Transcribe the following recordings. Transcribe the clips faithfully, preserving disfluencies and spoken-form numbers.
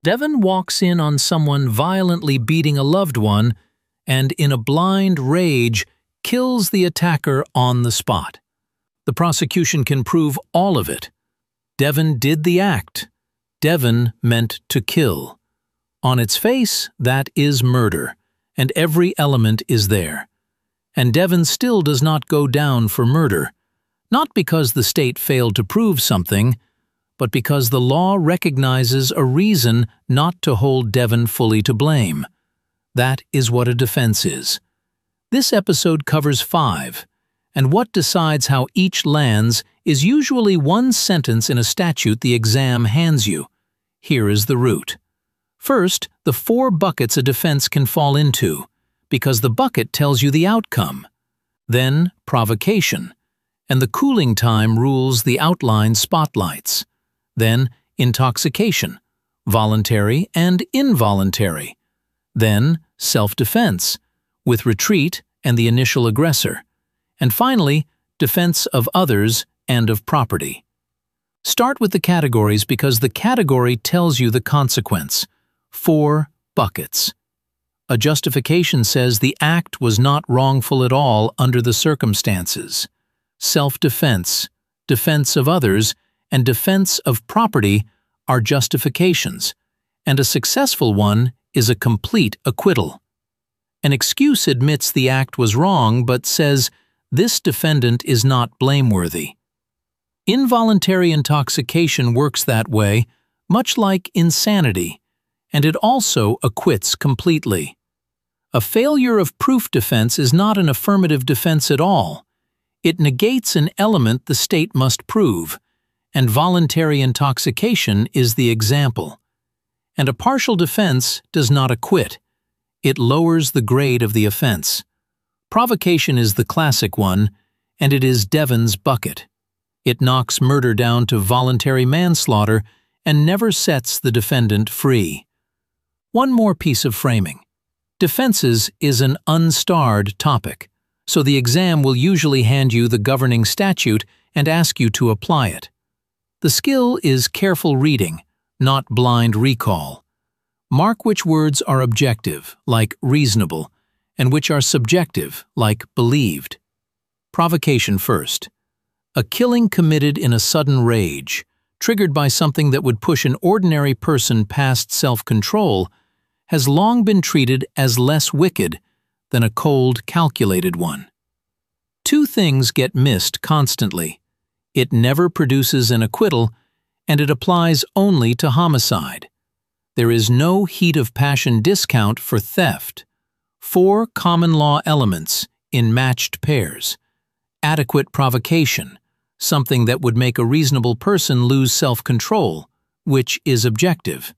Devon walks in on someone violently beating a loved one and, in a blind rage, kills the attacker on the spot. The prosecution can prove all of it. Devon did the act. Devon meant to kill. On its face, that is murder, and every element is there. And Devon still does not go down for murder, not because the state failed to prove something, but because the law recognizes a reason not to hold Devon fully to blame. That is what a defense is. This episode covers five, and what decides how each lands is usually one sentence in a statute the exam hands you. Here is the route. First, the four buckets a defense can fall into, because the bucket tells you the outcome. Then, provocation, and the cooling time rules the outline spotlights. Then, intoxication, voluntary and involuntary. Then, self-defense, with retreat and the initial aggressor. And finally, defense of others and of property. Start with the categories because the category tells you the consequence. Four buckets. A justification says the act was not wrongful at all under the circumstances. Self-defense, defense of others, and defense of property are justifications, and a successful one is a complete acquittal. An excuse admits the act was wrong but says this defendant is not blameworthy. Involuntary intoxication works that way, much like insanity, and it also acquits completely. A failure of proof defense is not an affirmative defense at all. It negates an element the state must prove, and voluntary intoxication is the example. And a partial defense does not acquit. It lowers the grade of the offense. Provocation is the classic one, and it is Devon's bucket. It knocks murder down to voluntary manslaughter and never sets the defendant free. One more piece of framing. Defenses is an unstarred topic, so the exam will usually hand you the governing statute and ask you to apply it. The skill is careful reading, not blind recall. Mark which words are objective, like reasonable, and which are subjective, like believed. Provocation first. A killing committed in a sudden rage, triggered by something that would push an ordinary person past self-control, has long been treated as less wicked than a cold, calculated one. Two things get missed constantly. It never produces an acquittal, and it applies only to homicide. There is no heat of passion discount for theft. Four common law elements in matched pairs. Adequate provocation, something that would make a reasonable person lose self-control, which is objective.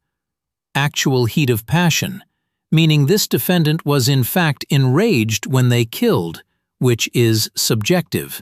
Actual heat of passion, meaning this defendant was in fact enraged when they killed, which is subjective.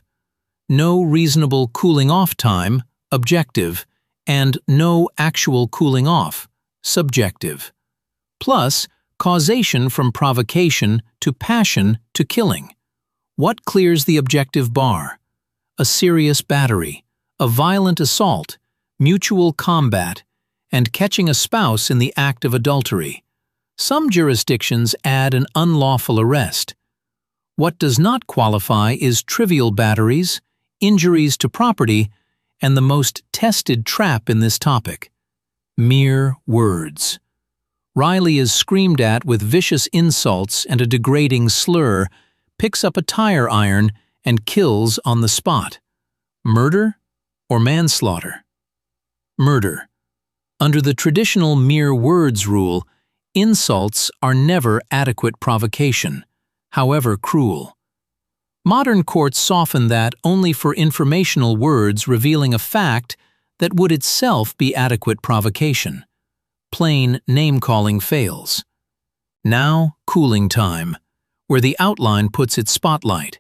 No reasonable cooling off time, objective, and no actual cooling off, subjective. Plus, causation from provocation to passion to killing. What clears the objective bar? A serious battery, a violent assault, mutual combat, and catching a spouse in the act of adultery. Some jurisdictions add an unlawful arrest. What does not qualify is trivial batteries, injuries to property, and the most tested trap in this topic: mere words. Riley is screamed at with vicious insults and a degrading slur, picks up a tire iron, and kills on the spot. Murder or manslaughter? Murder. Under the traditional mere words rule, insults are never adequate provocation, however cruel. Modern courts soften that only for informational words revealing a fact that would itself be adequate provocation. Plain name-calling fails. Now, cooling time, where the outline puts its spotlight.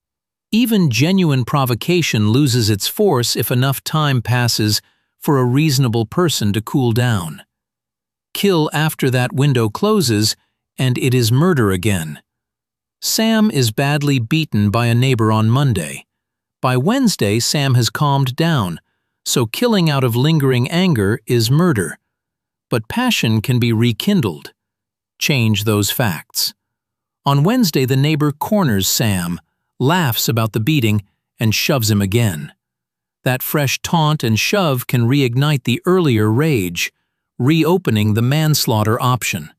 Even genuine provocation loses its force if enough time passes for a reasonable person to cool down. Kill after that window closes, and it is murder again. Sam is badly beaten by a neighbor on Monday. By Wednesday, Sam has calmed down, so killing out of lingering anger is murder. but passion can be rekindled. Change those facts. On Wednesday, the neighbor corners Sam, laughs about the beating, and shoves him again. That fresh taunt and shove can reignite the earlier rage, reopening the manslaughter option.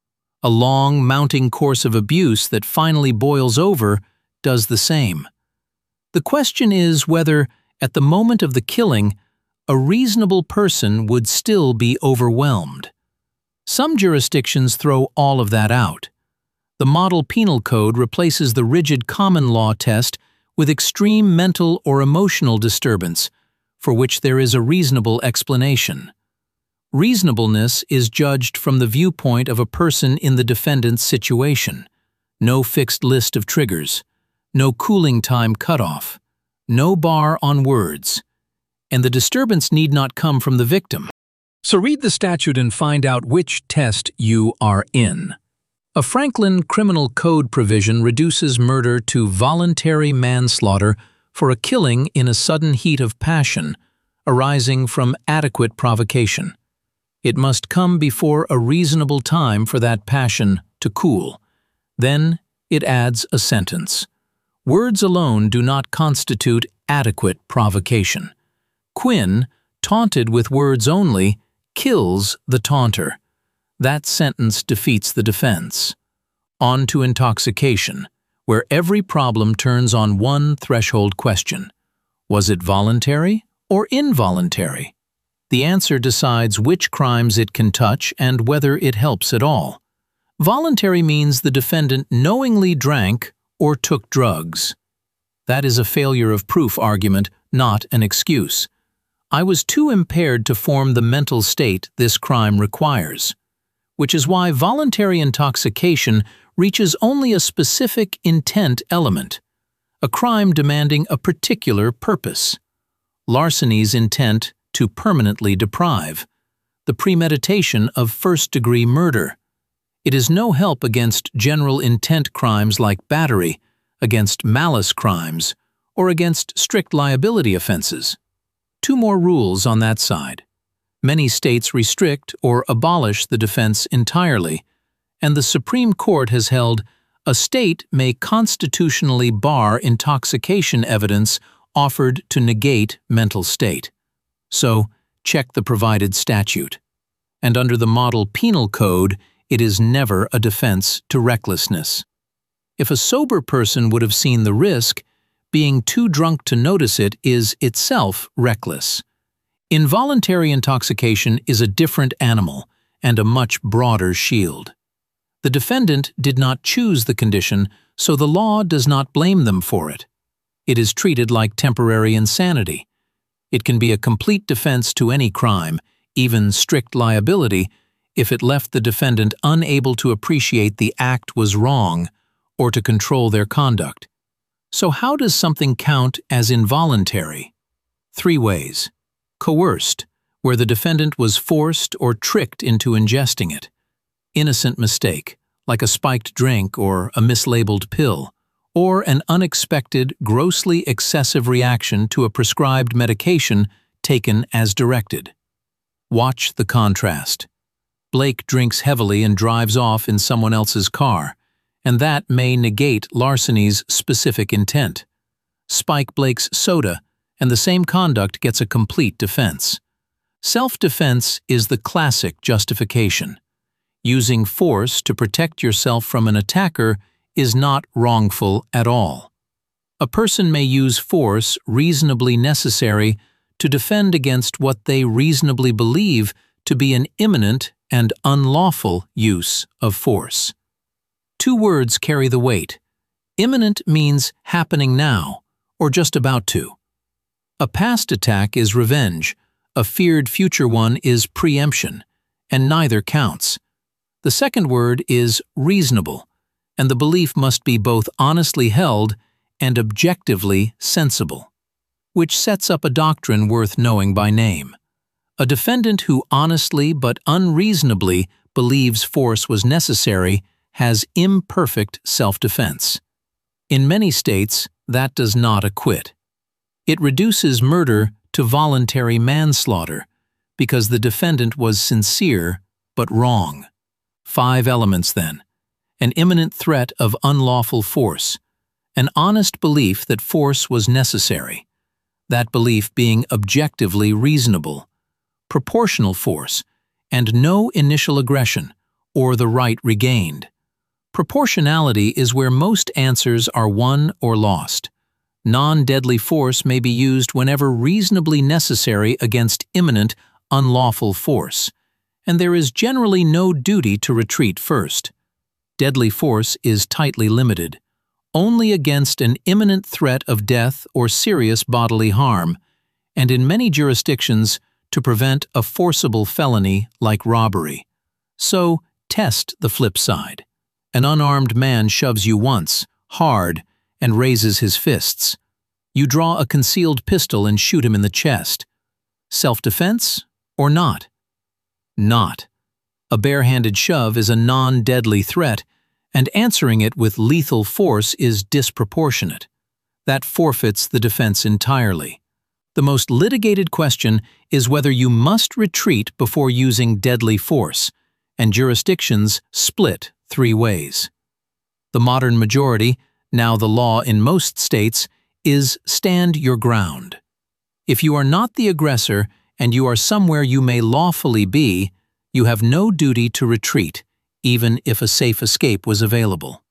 A long, mounting course of abuse that finally boils over does the same. The question is whether, at the moment of the killing, a reasonable person would still be overwhelmed. Some jurisdictions throw all of that out. The Model Penal Code replaces the rigid common law test with extreme mental or emotional disturbance, for which there is a reasonable explanation. Reasonableness is judged from the viewpoint of a person in the defendant's situation. No fixed list of triggers, no cooling time cutoff, no bar on words, and the disturbance need not come from the victim. So read the statute and find out which test you are in. A Franklin Criminal Code provision reduces murder to voluntary manslaughter for a killing in a sudden heat of passion, arising from adequate provocation. It must come before a reasonable time for that passion to cool. Then it adds a sentence. Words alone do not constitute adequate provocation. Quinn, taunted with words only, kills the taunter. That sentence defeats the defense. On to intoxication, where every problem turns on one threshold question. Was it voluntary or involuntary? The answer decides which crimes it can touch and whether it helps at all. Voluntary means the defendant knowingly drank or took drugs. That is a failure of proof argument, not an excuse. I was too impaired to form the mental state this crime requires, which is why voluntary intoxication reaches only a specific intent element, a crime demanding a particular purpose. Larceny's intent to permanently deprive, the premeditation of first-degree murder. It is no help against general intent crimes like battery, against malice crimes, or against strict liability offenses. Two more rules on that side. Many states restrict or abolish the defense entirely, and the Supreme Court has held a state may constitutionally bar intoxication evidence offered to negate mental state. So, check the provided statute. And under the Model Penal Code, it is never a defense to recklessness. If a sober person would have seen the risk, being too drunk to notice it is itself reckless. Involuntary intoxication is a different animal and a much broader shield. The defendant did not choose the condition, so the law does not blame them for it. It is treated like temporary insanity. It can be a complete defense to any crime, even strict liability, if it left the defendant unable to appreciate the act was wrong or to control their conduct. So how does something count as involuntary? Three ways. Coerced, where the defendant was forced or tricked into ingesting it. Innocent mistake, like a spiked drink or a mislabeled pill, or an unexpected, grossly excessive reaction to a prescribed medication taken as directed. Watch the contrast. Blake drinks heavily and drives off in someone else's car, and that may negate larceny's specific intent. Spike Blake's soda, and the same conduct gets a complete defense. Self-defense is the classic justification. Using force to protect yourself from an attacker is not wrongful at all. A person may use force reasonably necessary to defend against what they reasonably believe to be an imminent and unlawful use of force. Two words carry the weight. Imminent means happening now, or just about to. A past attack is revenge, a feared future one is preemption, and neither counts. The second word is reasonable, and the belief must be both honestly held and objectively sensible, which sets up a doctrine worth knowing by name. A defendant who honestly but unreasonably believes force was necessary has imperfect self-defense. In many states, that does not acquit. It reduces murder to voluntary manslaughter because the defendant was sincere but wrong. Five elements, then. An imminent threat of unlawful force. An honest belief that force was necessary. That belief being objectively reasonable. Proportional force, and no initial aggression, or the right regained. Proportionality is where most answers are won or lost. Non-deadly force may be used whenever reasonably necessary against imminent, unlawful force, and there is generally no duty to retreat first. Deadly force is tightly limited, only against an imminent threat of death or serious bodily harm, and in many jurisdictions to prevent a forcible felony like robbery. So, test the flip side. An unarmed man shoves you once, hard, and raises his fists. You draw a concealed pistol and shoot him in the chest. Self-defense or not? Not. A barehanded shove is a non-deadly threat, and answering it with lethal force is disproportionate. That forfeits the defense entirely. The most litigated question is whether you must retreat before using deadly force, and jurisdictions split three ways. The modern majority, now the law in most states, is stand your ground. If you are not the aggressor and you are somewhere you may lawfully be, you have no duty to retreat, even if a safe escape was available.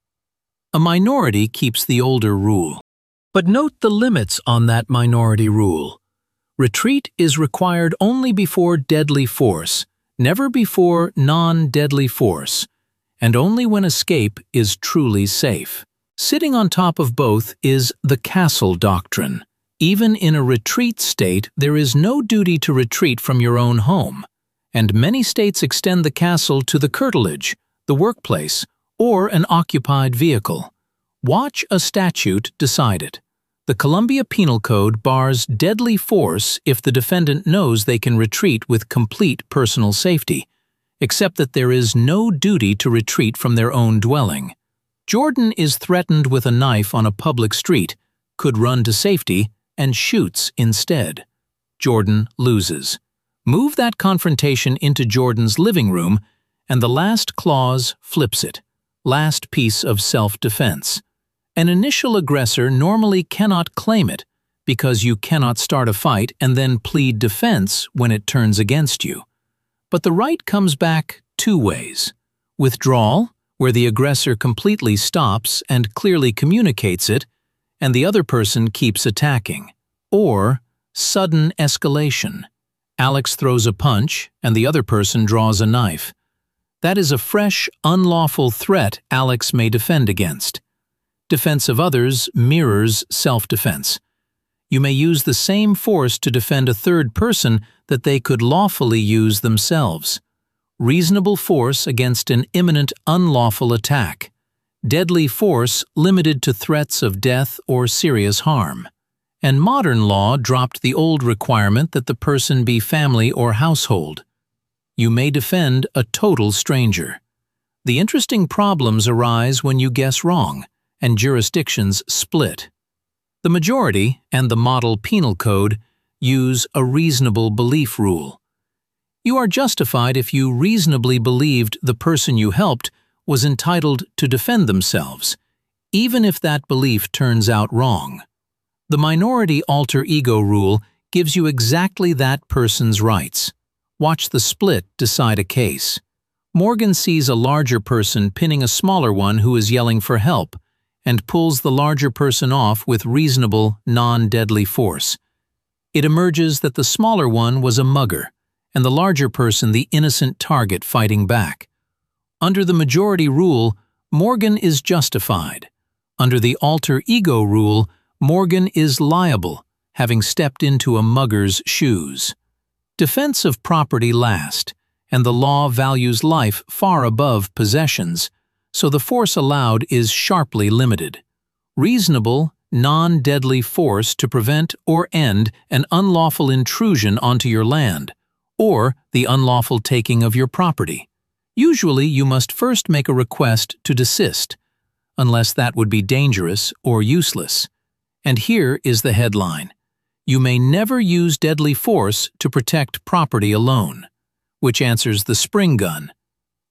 A minority keeps the older rule. But note the limits on that minority rule. Retreat is required only before deadly force, never before non-deadly force, and only when escape is truly safe. Sitting on top of both is the castle doctrine. Even in a retreat state, there is no duty to retreat from your own home, and many states extend the castle to the curtilage, the workplace, or an occupied vehicle. Watch a statute decide it. The Columbia Penal Code bars deadly force if the defendant knows they can retreat with complete personal safety, except that there is no duty to retreat from their own dwelling. Jordan is threatened with a knife on a public street, could run to safety, and shoots instead. Jordan loses. Move that confrontation into Jordan's living room, and the last clause flips it. Last piece of self-defense. An initial aggressor normally cannot claim it, because you cannot start a fight and then plead defense when it turns against you. But the right comes back two ways. Withdrawal, where the aggressor completely stops and clearly communicates it, and the other person keeps attacking. Or sudden escalation. Alex throws a punch and the other person draws a knife. That is a fresh, unlawful threat Alex may defend against. Defense of others mirrors self-defense. You may use the same force to defend a third person that they could lawfully use themselves. Reasonable force against an imminent unlawful attack. Deadly force limited to threats of death or serious harm. And modern law dropped the old requirement that the person be family or household. You may defend a total stranger. The interesting problems arise when you guess wrong, and jurisdictions split. The majority and the model penal code use a reasonable belief rule. You are justified if you reasonably believed the person you helped was entitled to defend themselves, even if that belief turns out wrong. The minority alter ego rule gives you exactly that person's rights. Watch the split decide a case. Morgan sees a larger person pinning a smaller one who is yelling for help, and pulls the larger person off with reasonable, non-deadly force. It emerges that the smaller one was a mugger, and the larger person the innocent target fighting back. Under the majority rule, Morgan is justified. Under the alter ego rule, Morgan is liable, having stepped into a mugger's shoes. Defense of property last, and the law values life far above possessions, so the force allowed is sharply limited. Reasonable, non-deadly force to prevent or end an unlawful intrusion onto your land, or the unlawful taking of your property. Usually you must first make a request to desist, unless that would be dangerous or useless. And here is the headline. You may never use deadly force to protect property alone, which answers the spring gun,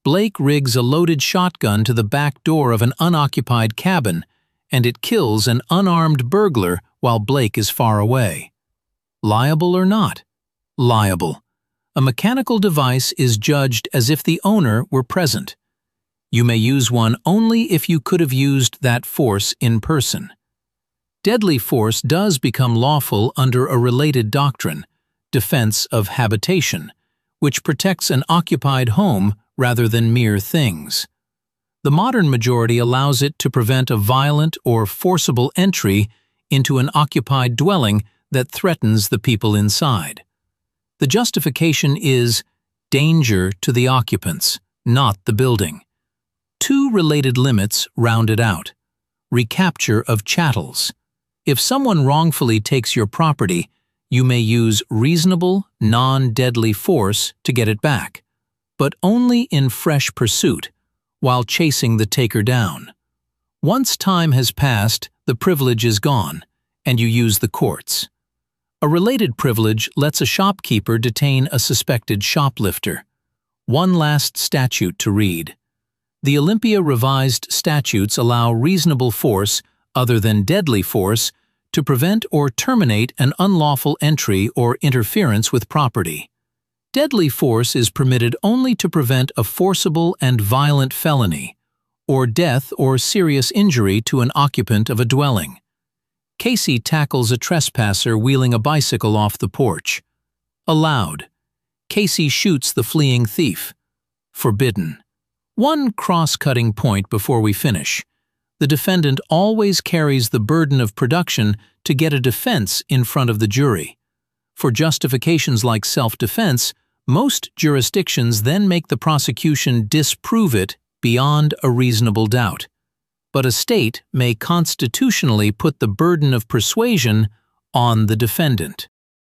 Blake rigs a loaded shotgun to the back door of an unoccupied cabin, and it kills an unarmed burglar while Blake is far away. Liable or not? Liable. A mechanical device is judged as if the owner were present. You may use one only if you could have used that force in person. Deadly force does become lawful under a related doctrine, defense of habitation, which protects an occupied home rather than mere things. The modern majority allows it to prevent a violent or forcible entry into an occupied dwelling that threatens the people inside. The justification is danger to the occupants, not the building. Two related limits round it out. Recapture of chattels. If someone wrongfully takes your property, you may use reasonable, non-deadly force to get it back, but only in fresh pursuit, while chasing the taker down. Once time has passed, the privilege is gone, and you use the courts. A related privilege lets a shopkeeper detain a suspected shoplifter. One last statute to read. The Olympia Revised Statutes allow reasonable force, other than deadly force, to prevent or terminate an unlawful entry or interference with property. Deadly force is permitted only to prevent a forcible and violent felony, or death or serious injury to an occupant of a dwelling. Casey tackles a trespasser wheeling a bicycle off the porch. Allowed. Casey shoots the fleeing thief. Forbidden. One cross-cutting point before we finish. The defendant always carries the burden of production to get a defense in front of the jury. For justifications like self-defense, most jurisdictions then make the prosecution disprove it beyond a reasonable doubt. But a state may constitutionally put the burden of persuasion on the defendant.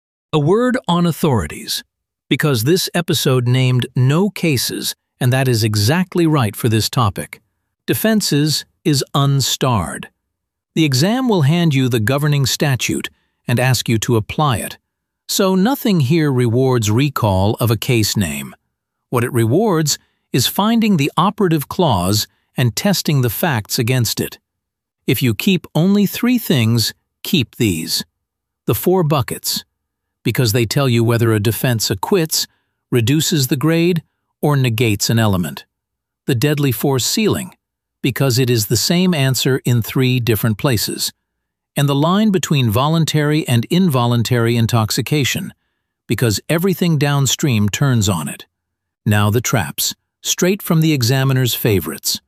A word on authorities, because this episode named no cases, and that is exactly right for this topic. Defenses is unstarred. The exam will hand you the governing statute and ask you to apply it. So nothing here rewards recall of a case name. What it rewards is finding the operative clause and testing the facts against it. If you keep only three things, keep these. The four buckets, because they tell you whether a defense acquits, reduces the grade, or negates an element. The deadly force ceiling, because it is the same answer in three different places. And the line between voluntary and involuntary intoxication, because everything downstream turns on it. Now the traps, straight from the examiner's favorites.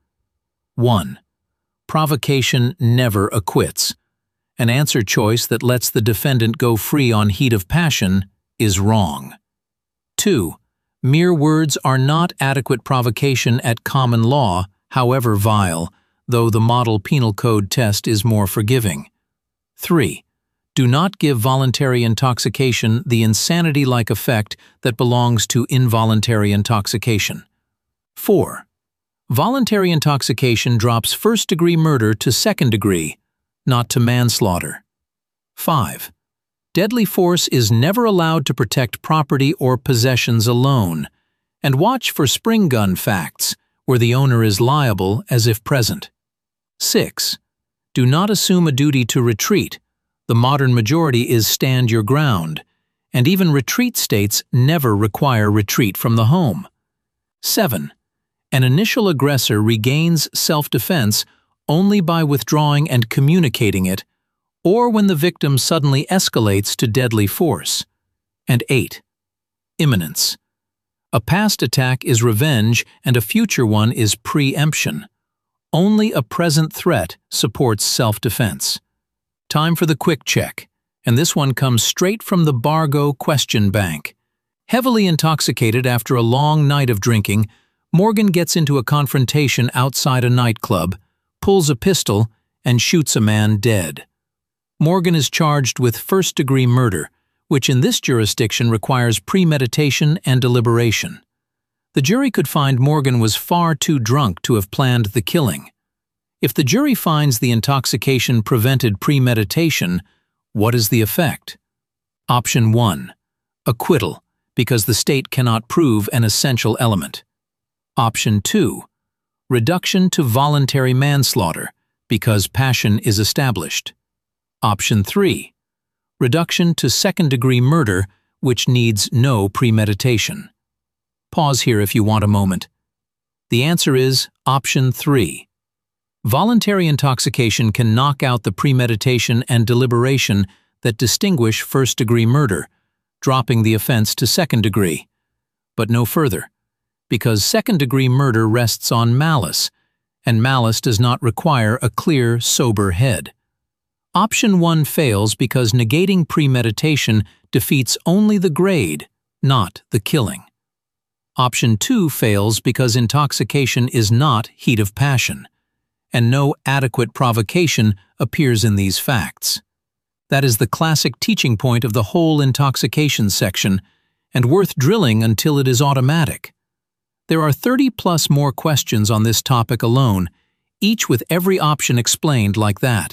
one. Provocation never acquits. An answer choice that lets the defendant go free on heat of passion is wrong. two. Mere words are not adequate provocation at common law, however vile, though the model penal code test is more forgiving. three. Do not give voluntary intoxication the insanity-like effect that belongs to involuntary intoxication. four. Voluntary intoxication drops first-degree murder to second-degree, not to manslaughter. five. Deadly force is never allowed to protect property or possessions alone, and watch for spring gun facts, where the owner is liable as if present. six. Do not assume a duty to retreat. The modern majority is stand your ground, and even retreat states never require retreat from the home. seven. An initial aggressor regains self-defense only by withdrawing and communicating it, or when the victim suddenly escalates to deadly force. And eight. Imminence. A past attack is revenge and a future one is preemption. Only a present threat supports self-defense. Time for the quick check, and this one comes straight from the Bargo question bank. Heavily intoxicated after a long night of drinking, Morgan gets into a confrontation outside a nightclub, pulls a pistol, and shoots a man dead. Morgan is charged with first-degree murder, which in this jurisdiction requires premeditation and deliberation. The jury could find Morgan was far too drunk to have planned the killing. If the jury finds the intoxication prevented premeditation, what is the effect? Option one. Acquittal, because the state cannot prove an essential element. Option two. Reduction to voluntary manslaughter, because passion is established. Option three. Reduction to second-degree murder, which needs no premeditation. Pause here if you want a moment. The answer is Option three. Voluntary intoxication can knock out the premeditation and deliberation that distinguish first-degree murder, dropping the offense to second-degree. But no further, because second-degree murder rests on malice, and malice does not require a clear, sober head. Option one fails because negating premeditation defeats only the grade, not the killing. Option two fails because intoxication is not heat of passion, and no adequate provocation appears in these facts. That is the classic teaching point of the whole intoxication section, and worth drilling until it is automatic. There are thirty plus more questions on this topic alone, each with every option explained like that.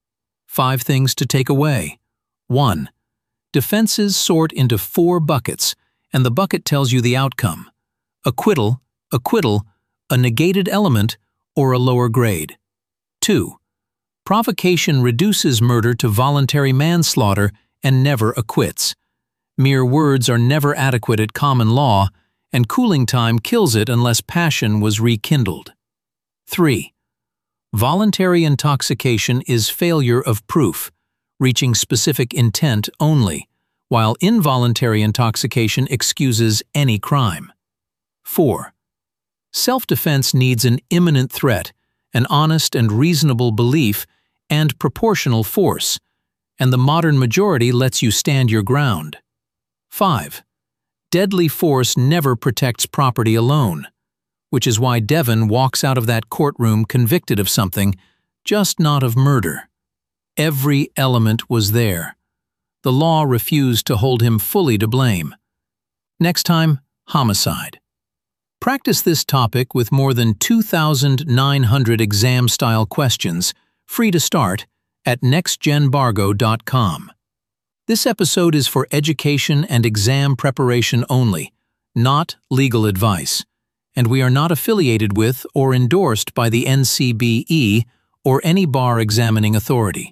Five things to take away. one. Defenses sort into four buckets, and the bucket tells you the outcome: acquittal, acquittal, a negated element, or a lower grade. two. Provocation reduces murder to voluntary manslaughter and never acquits. Mere words are never adequate at common law, and cooling time kills it unless passion was rekindled. three. Voluntary intoxication is failure of proof, reaching specific intent only, while involuntary intoxication excuses any crime. four. Self-defense needs an imminent threat, an honest and reasonable belief, and proportional force, and the modern majority lets you stand your ground. five. Deadly force never protects property alone, which is why Devon walks out of that courtroom convicted of something, just not of murder. Every element was there. The law refused to hold him fully to blame. Next time, homicide. Practice this topic with more than two thousand nine hundred exam-style questions, free to start, at next gen bargo dot com. This episode is for education and exam preparation only, not legal advice, and we are not affiliated with or endorsed by the N C B E or any bar examining authority.